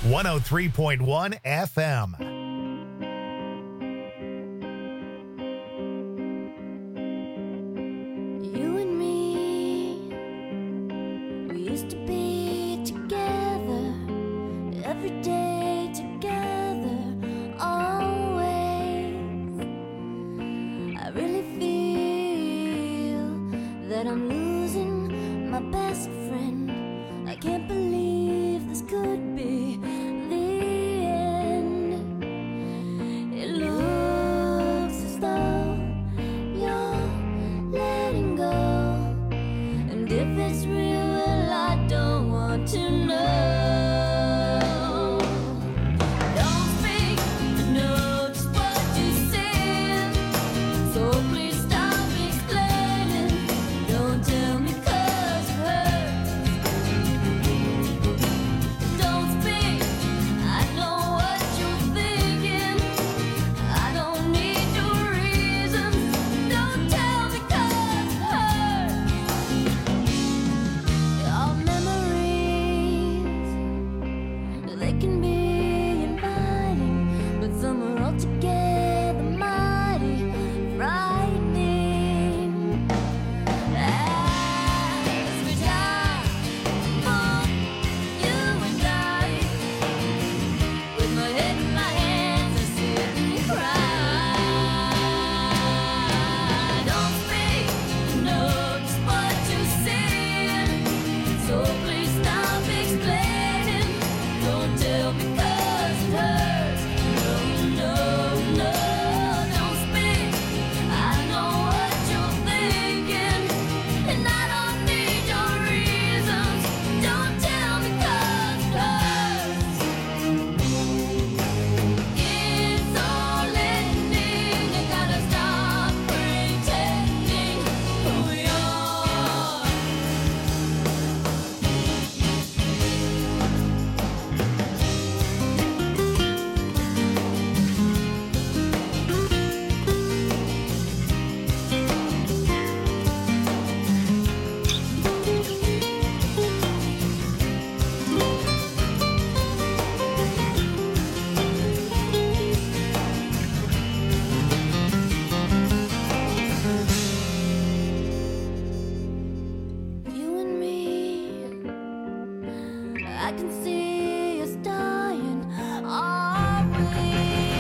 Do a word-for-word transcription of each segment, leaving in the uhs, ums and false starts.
one oh three point one F M. You and me, we used to be together, every day together, always. I really feel that I'm losing my best friend. I can't believe this could be the end. It looks as though you're letting go, and if it's real, well, I don't want to know. Don't speak, I know just what you said, so please stop explaining. Don't tell me 'cause it hurts. Don't speak, I know what you're thinking. I don't need your reasons. Don't tell me 'cause it hurts. Our memories, they can be inviting, but some are altogether mighty frightening. As we die for you and I, with my head in my hands, I sit and cry. Don't speak, I know just what you said, so please stop explaining. Don't tell me 'cause it hurts. No, no, no, don't speak. I know what you're thinking, and I don't need your reasons. Don't tell me 'cause it hurts. It's all ending. You gotta stop pretending who you are. You and me, I can see us dying, are we?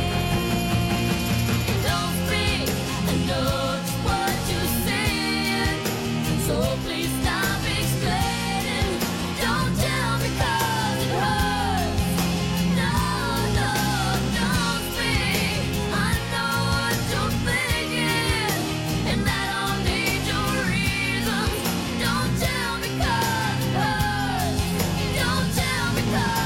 Don't speak, I know just what you said, so please stop explaining. Don't tell me 'cause it hurts. No, no, don't speak. I know what you're thinking, and I don't need your reasons. Don't tell me 'cause it hurts. Don't tell me 'cause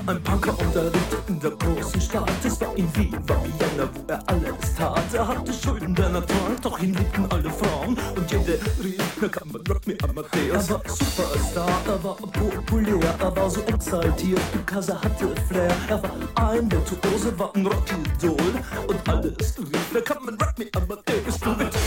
ein Punker und er lebte in der großen Stadt. Es war in Wien, war Vienna, wo er alles tat. Er hatte Schulden, der er trank, doch ihn liebten alle Frauen. Und jede rief, na kann man Rock me Amadeus. Er war Superstar, er war populär, er war so exaltiert, because er hatte Flair. Er war ein Virtuose, war ein Rockidol. Und alles rief, na kann man Rock me Amadeus. Du mit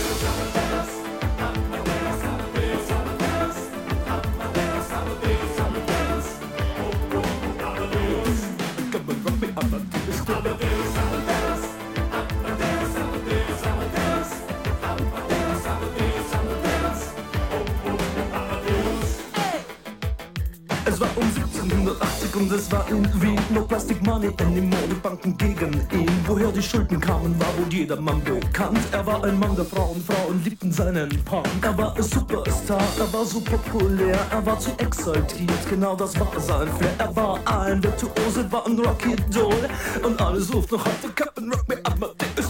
Es war um siebzehnhundertachtzig und es war in Wien. No Plastic Money anymore, die Banken gegen ihn. Woher die Schulden kamen, war wohl jedermann bekannt. Er war ein Mann der Frauen, Frauen liebten seinen Punk. Er war ein Superstar, er war so populär, er war zu exaltiert, genau das war sein Flair. Er war ein Virtuose, war ein Rockidol. Und alle suchten noch heute Captain Rock me Amadeus.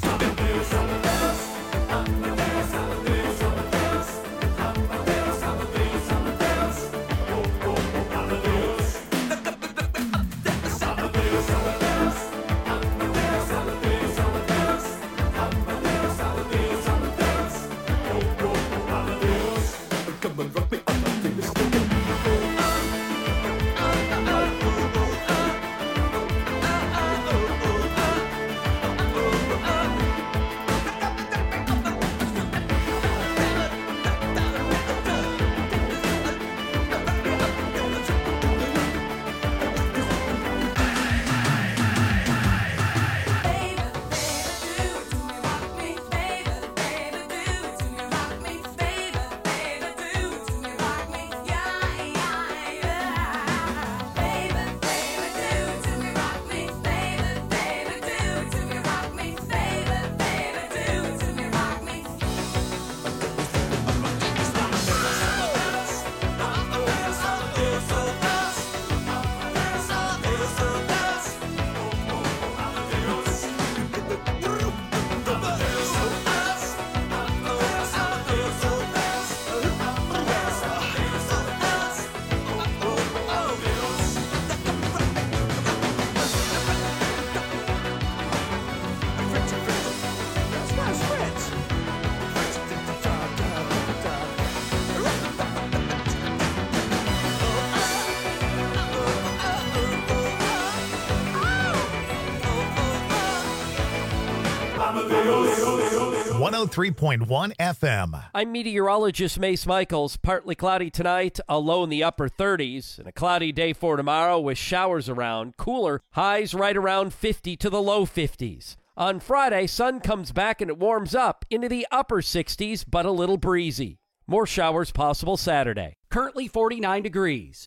one oh three point one F M. I'm meteorologist Mace Michaels. Partly cloudy tonight, a low in the upper thirties, and a cloudy day for tomorrow with showers around. Cooler, highs right around fifty to the low fifties. On Friday, sun comes back and it warms up into the upper sixties, but a little breezy. More showers possible Saturday. Currently forty-nine degrees.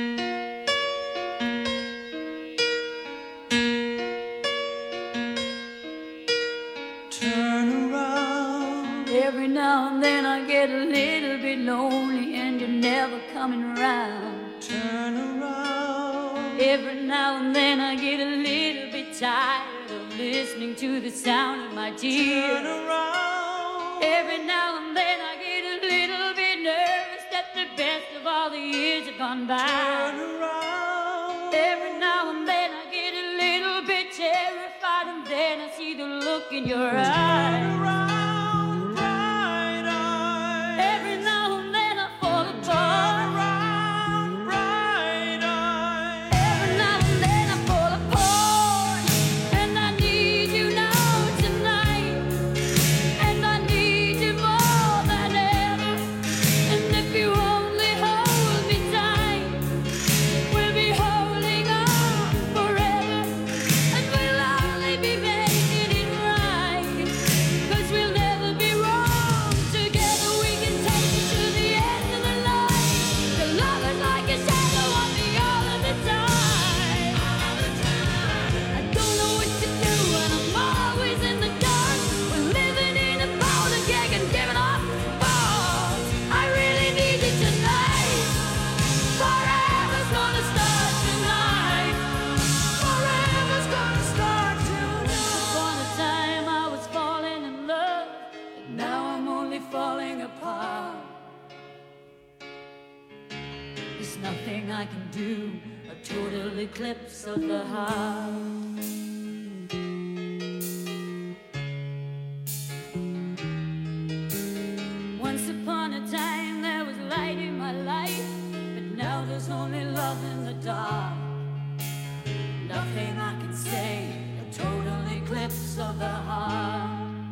Every now and then I get a little bit lonely and you're never coming around. Turn around. Every now and then I get a little bit tired of listening to the sound of my tears. Turn around. Every now and then I get a little bit nervous that the best of all the years have gone by. Turn around. Every now and then I get a little bit terrified and then I see the look in your eyes. Turn around. I can do. I total eclipse of the heart. Once upon a time there was light in my life, but now there's only love in the dark. Nothing I can say, a total eclipse of the heart.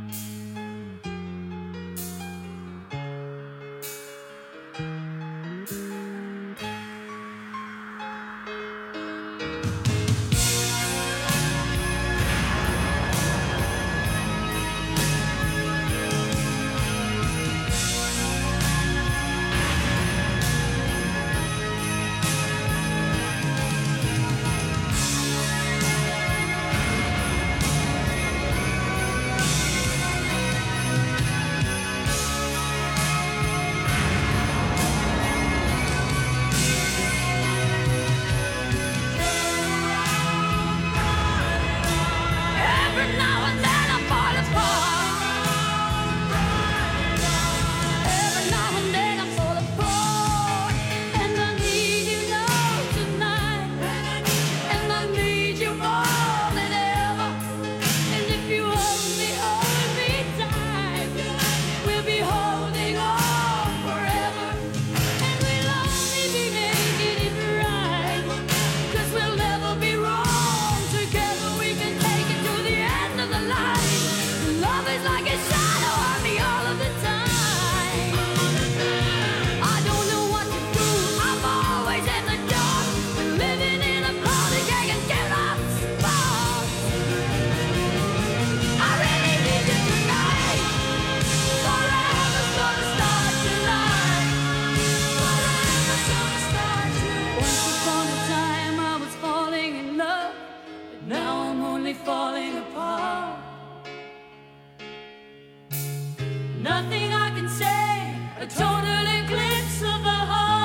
Nothing I can say, a total eclipse of the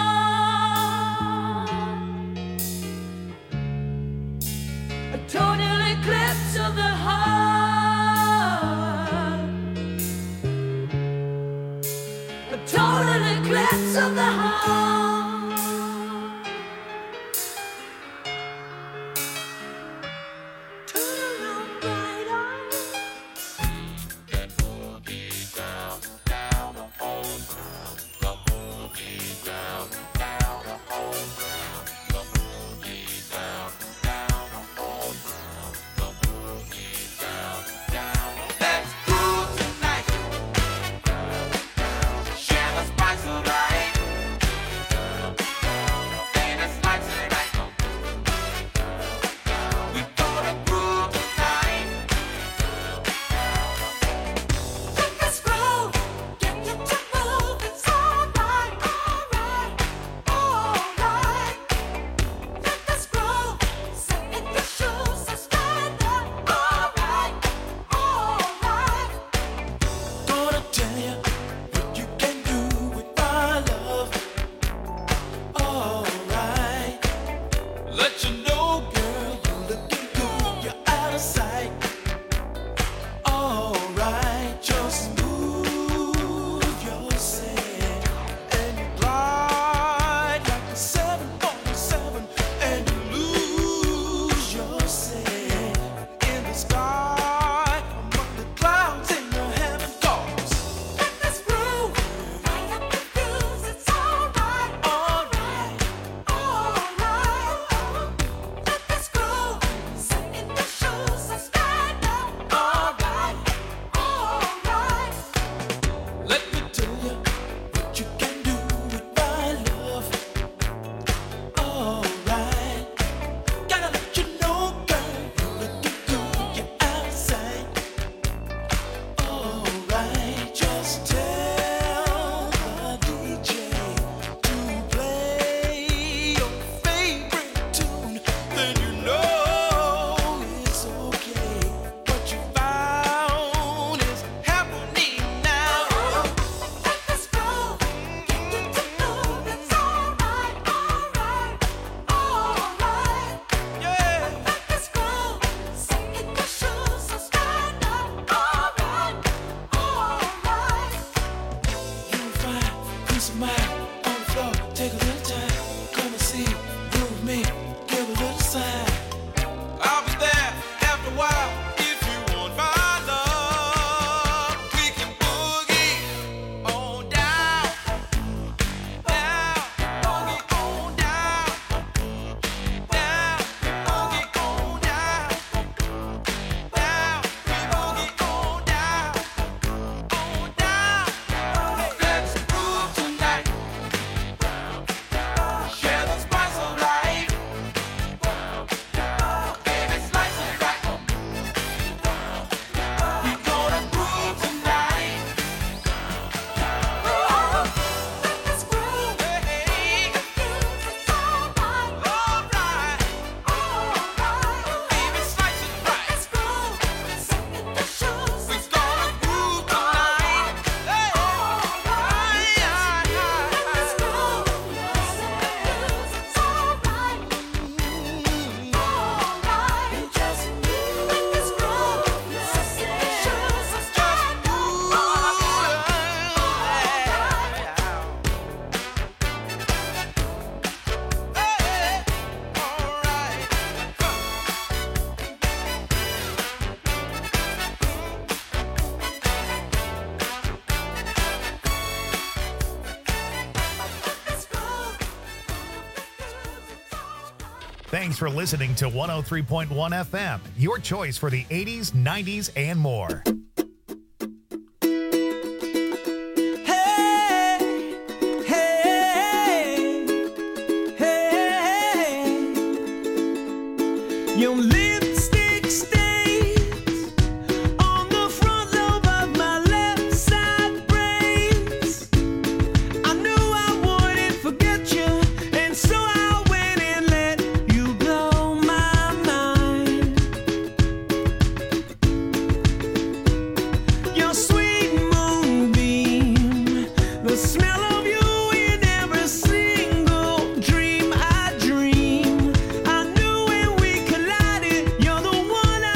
heart. A total eclipse of the heart. A total eclipse of the heart. Turn around, bright eyes. Thanks for listening to one oh three point one F M, your choice for the eighties, nineties, and more. Your lipstick stains on the front lobe of my left side brains. I knew I wouldn't forget you, and so I went and let you blow my mind. Your sweet moonbeam, the smell of you in every single dream I dream. I knew when we collided, you're the one I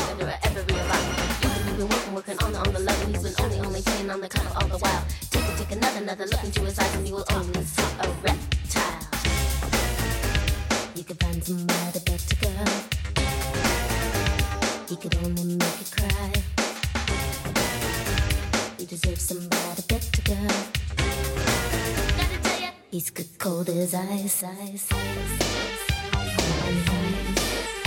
under every rock. You can been working, working on the on the level. He's been only, only playing on the cover all the while. Take a, take another, another look into his eyes, and you will only see a reptile. You can find somebody better, girl. He could only make you cry. You deserve somebody better, girl. Gotta tell ya, he's good cold as ice, ice, ice, ice, ice.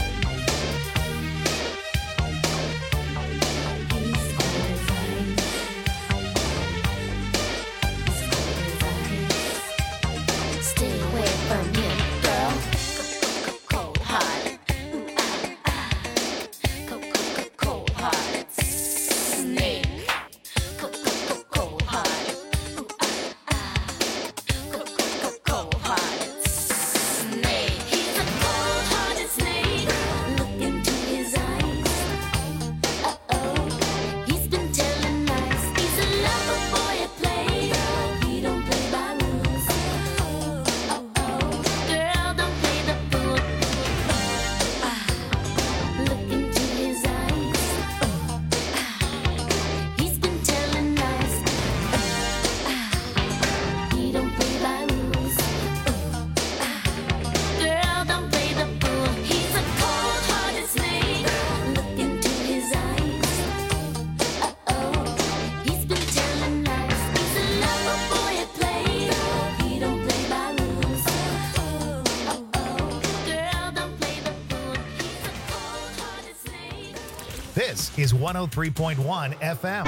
This is one oh three point one F M.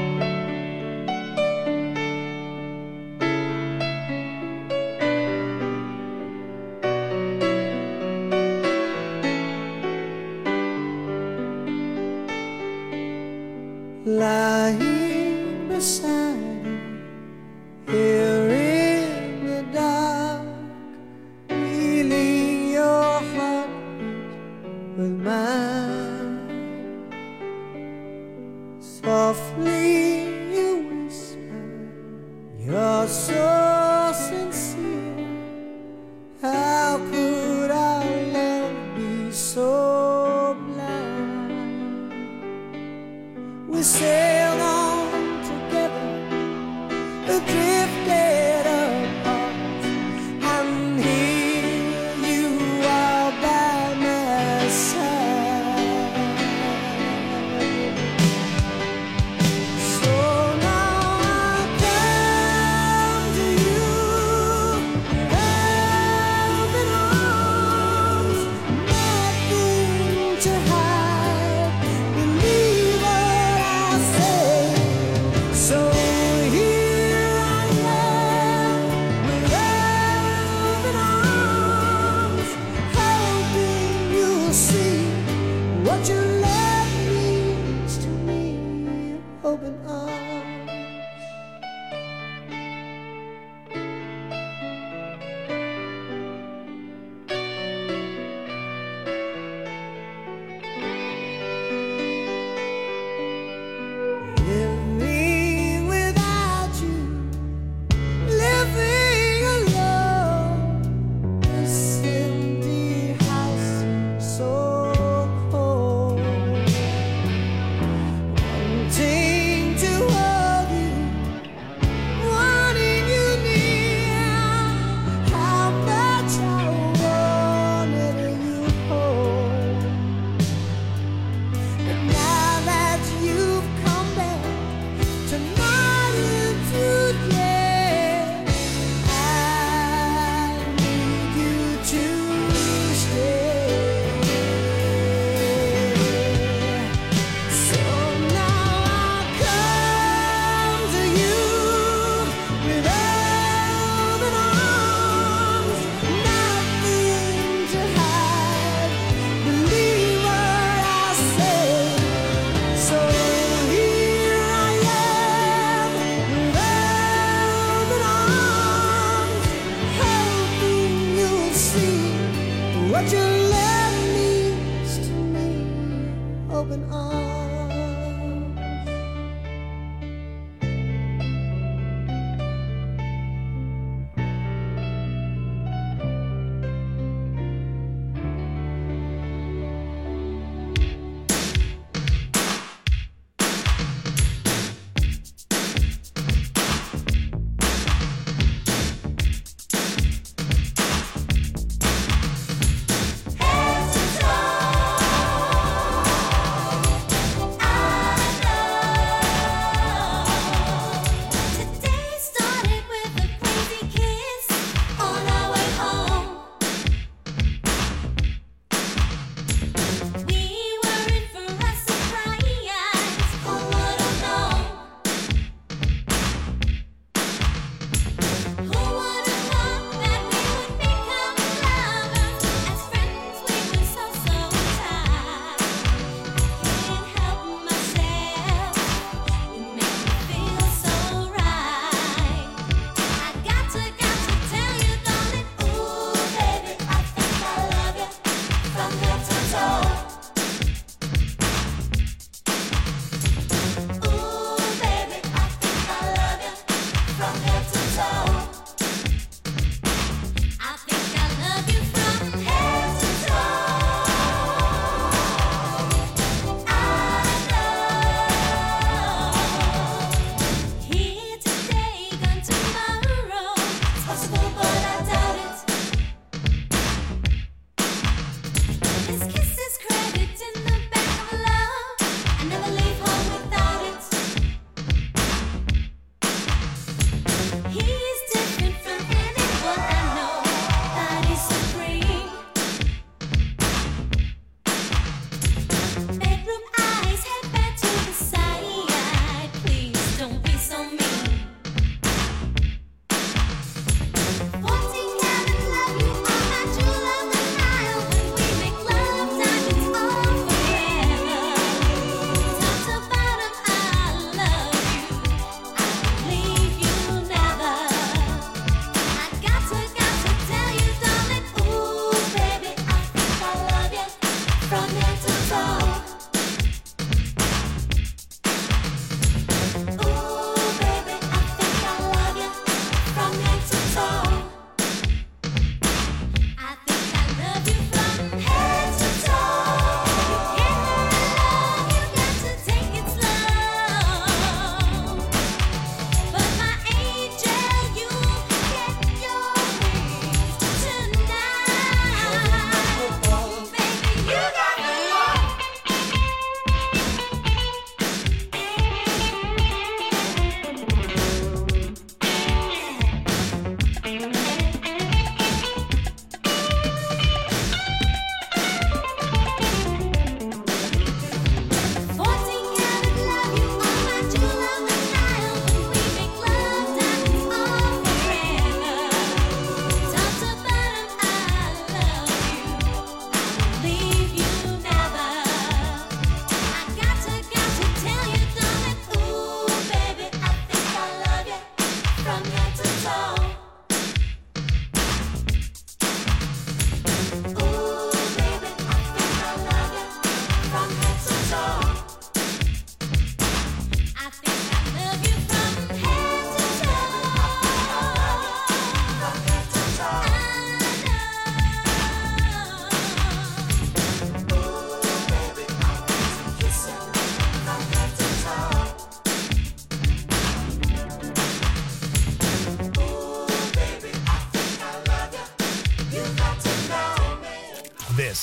Lying beside you, here in the dark, feeling your heartbeat with mine. Softly you whisper, you're so sincere. How could our love be so blind? We sailed on together, drifted apart, and here you are by my side. So now I come to you with open arms, nothing to hide. Believe what I say. So here I am with open arms, hoping you'll see what your love means to me. Open arms. Living without you, living alone. This empty house seems so cold. Wanting to hold you, wanting you near. How much I wanted you home. But now that you've come back tonight and today, I need you to stay. So now I come to you with open arms, nothing to hide. Believe what I say. So here I am with open arms, hoping you'll see what your love means to me. Open arms.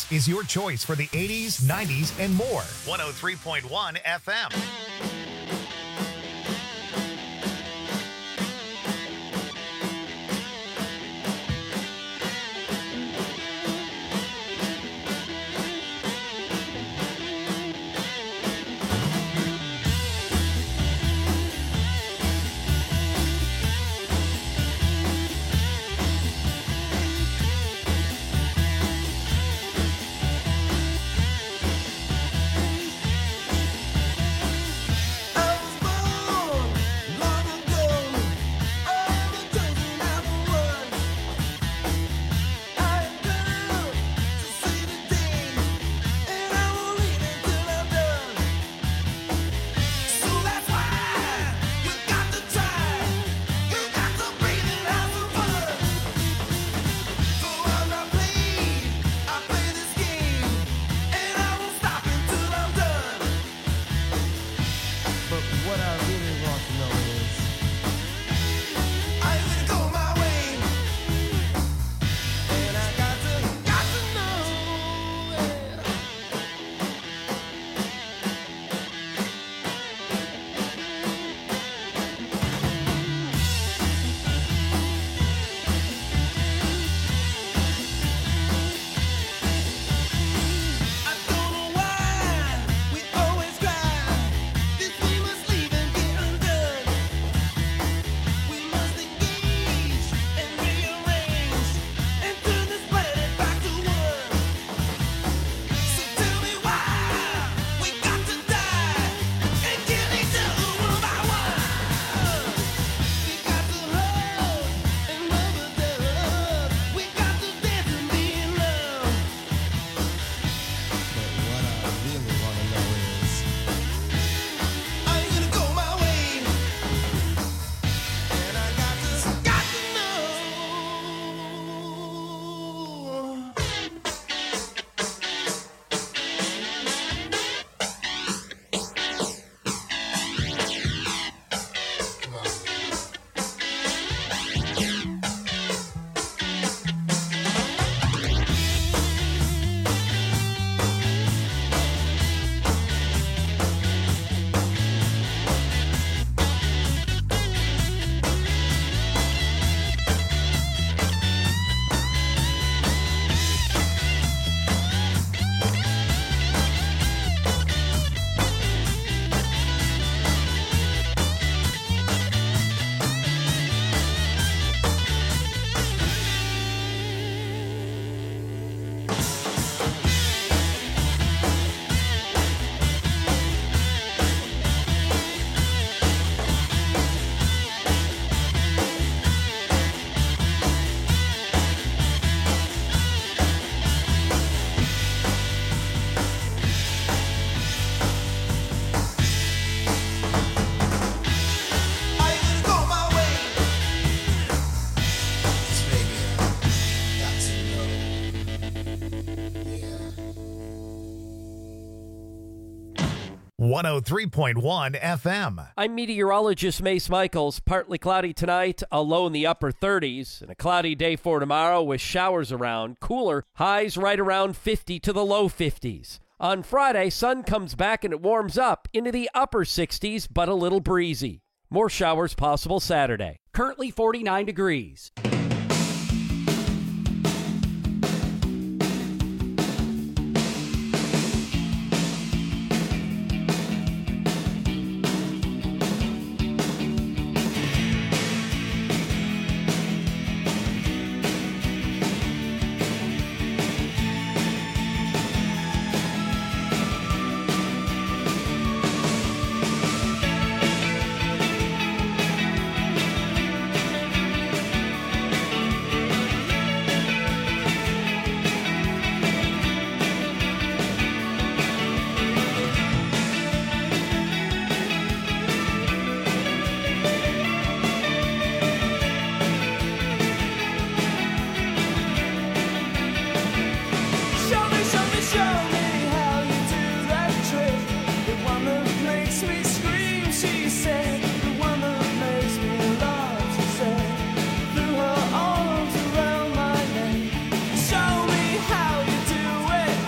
This is your choice for the eighties, nineties, and more. one oh three point one F M. one oh three point one F M. I'm meteorologist Mace Michaels. Partly cloudy tonight, a low in the upper thirties, and a cloudy day for tomorrow with showers around. Cooler, highs right around fifty to the low fifties. On Friday, sun comes back and it warms up into the upper sixties, but a little breezy. More showers possible Saturday. Currently forty-nine degrees. Show me how you do it.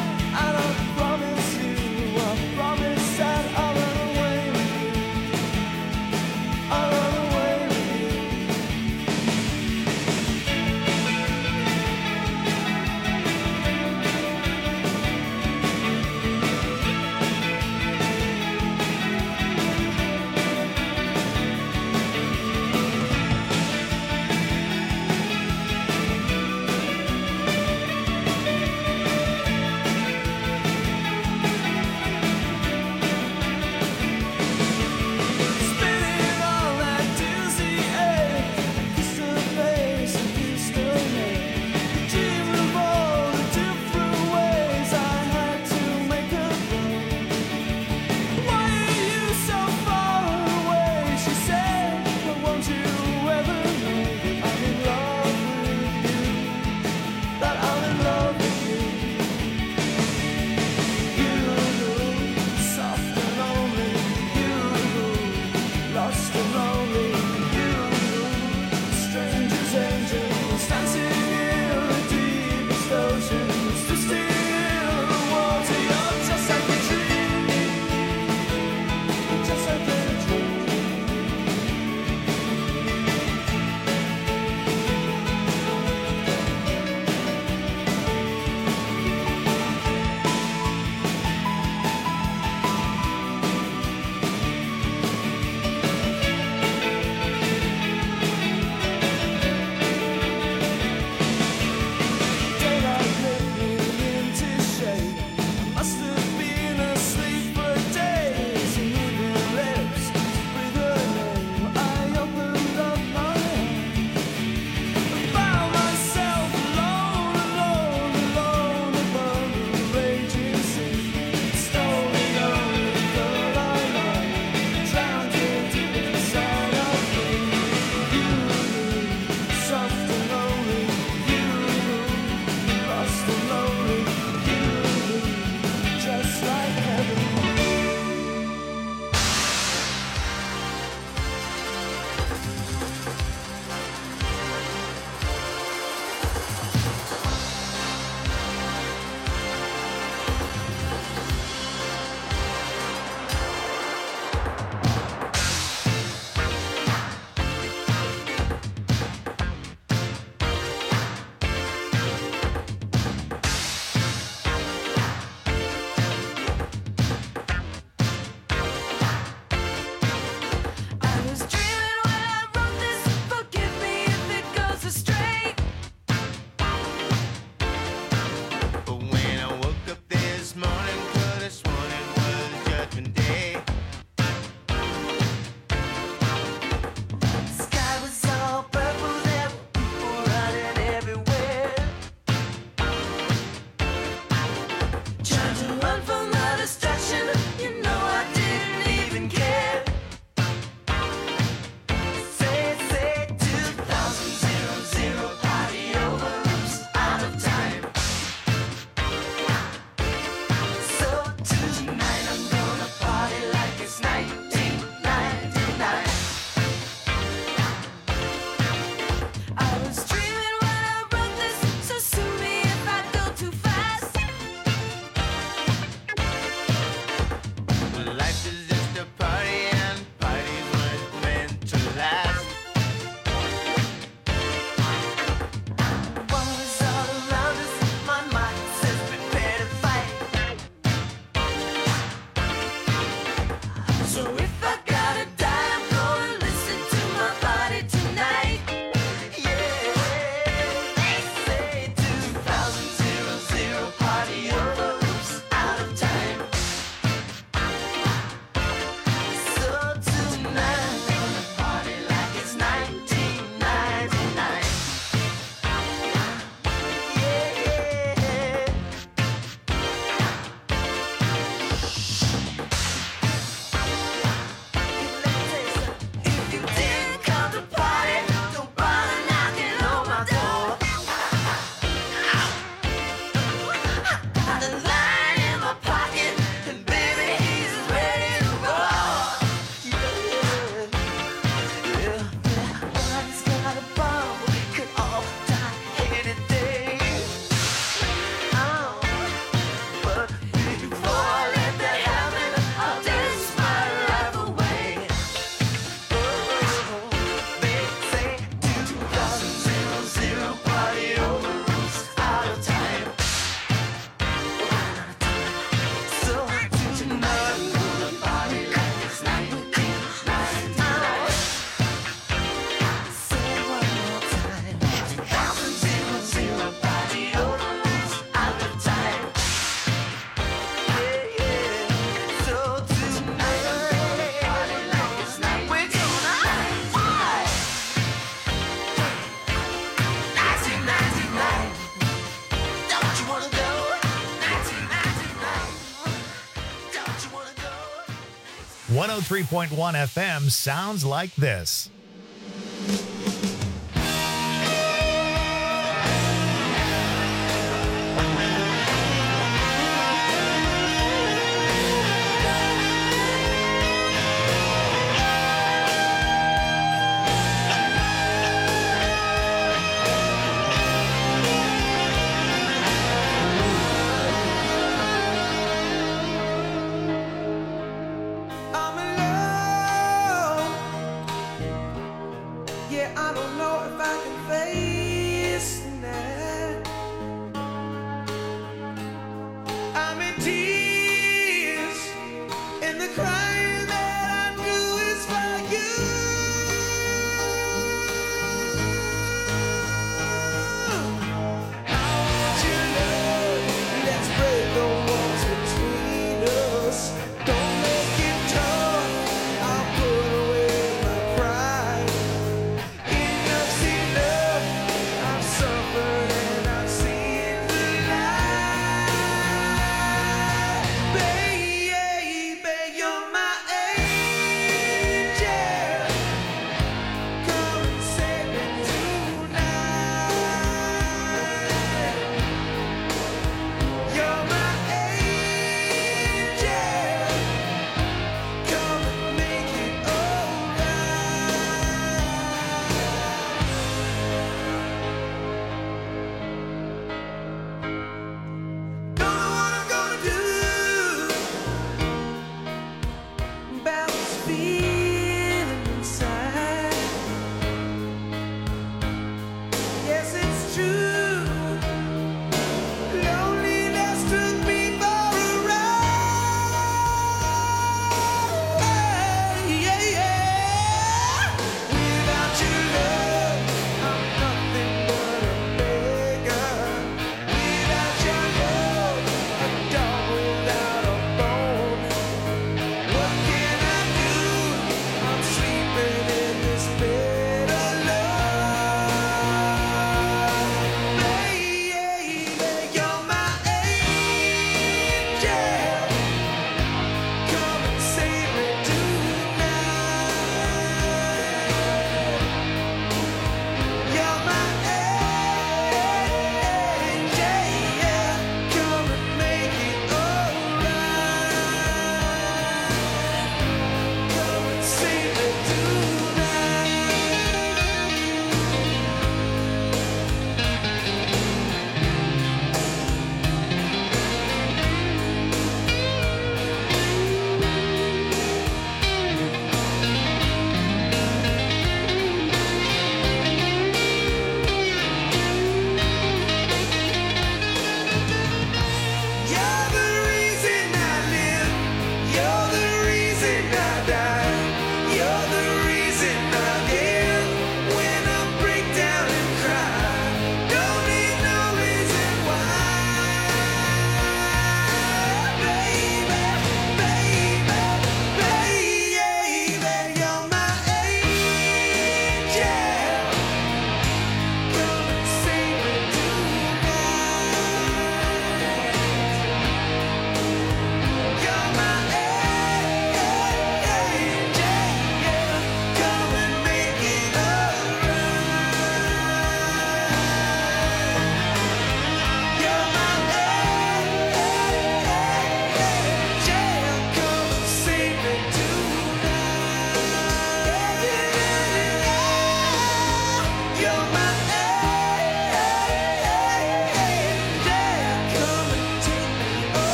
So if I gotta die, I'm gonna listen to my body tonight. Yeah, they say two thousand party over, oops, out of time. So tonight, gonna party like it's nineteen ninety-nine. If you didn't come to party, don't bother knocking on my door. The line in my pocket, and baby, he's ready to roll. Yeah, yeah, yeah. One's got a bomb, we could all die any day. Oh, but before I let that happen, I'll dance my life away. Oh, they say two thousand party over, oops, out of time. So tonight, gonna party like it's nineteen ninety-nine. Say it one more time. two thousand party over, oops, out of time. Yeah, yeah. So tonight, gonna party like it's nineteen ninety-nine. We're gonna nineteen ninety-nine. Don't you wanna go? nineteen ninety-nine. Don't you wanna go? one oh three point one F M sounds like this. I'm alone. Yeah, I don't know if I can face the night. I'm in tears, and the crying that I do is for you. I want your love. Let's break the walls between us. Don't make it tough. I'll put away my pride. Enough's enough. I've suffered and I've seen the light. Baby, you're my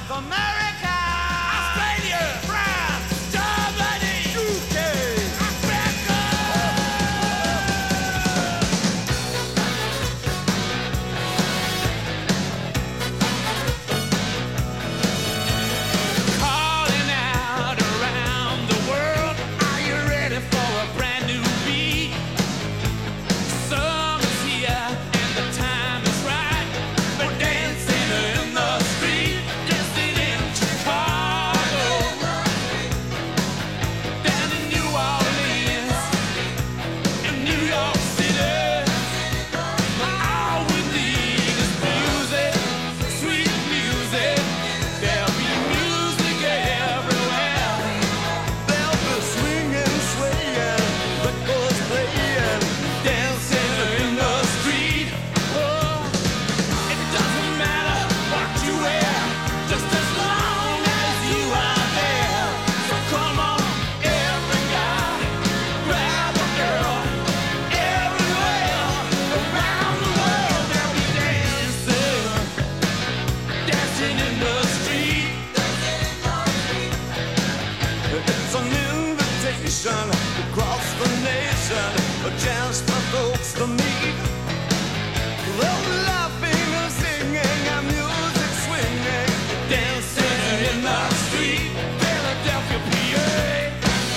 South America, Australia, France, Germany, U K, Africa. Calling out around the world, are you ready for a brand new beat? Summer's here and the time is right. We're dancing in the street, dancing in Chicago, down in New Orleans, in New York City. All we need is music, sweet music. There'll be music everywhere. There'll be swinging, swaying, records playing, dancing in the street. Oh, it doesn't matter what you wear, just as long as you are there. So come on, every guy, grab a girl. Everywhere around the world, they'll be dancing, dancing in the street. It's an invitation across the nation, a chance for folks to meet. They'll be laughing and singing and music swinging, dancing in the street. Philadelphia, P A,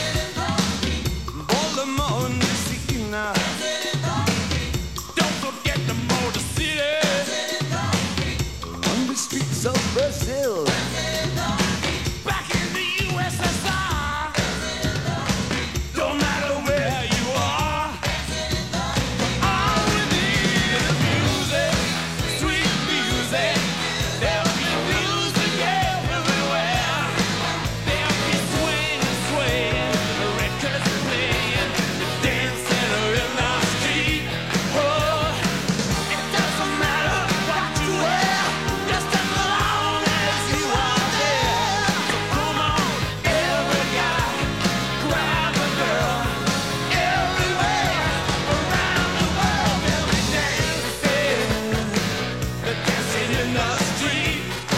Baltimore, Messina. Don't forget the Motor City, on the streets of Brazil. Back in the U S S R, don't matter where you are. All we need is music, sweet music. There'll be music everywhere. There'll be swinging, swaying, the records playing, dancing in the street. Oh, it doesn't matter what you wear, just as long as you are there. So come on, every guy, grab a girl. Everywhere around the world, they'll be dancing, they're dancing in the street.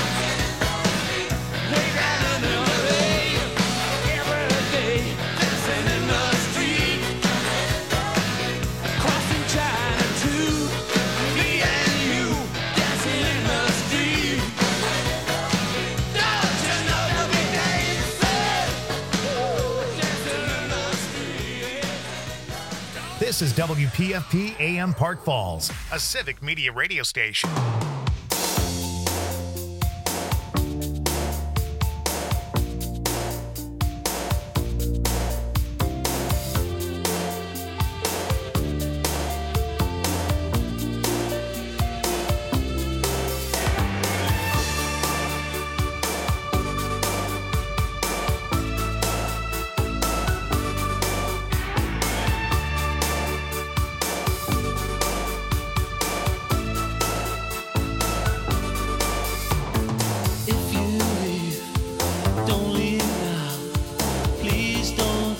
Way down in L A, every day, dancing in the street. Crossing China too, me and you, dancing in the street. Don't you know they'll be dancing, dancing in the street. This is W P F P A M Park Falls, a civic media radio station.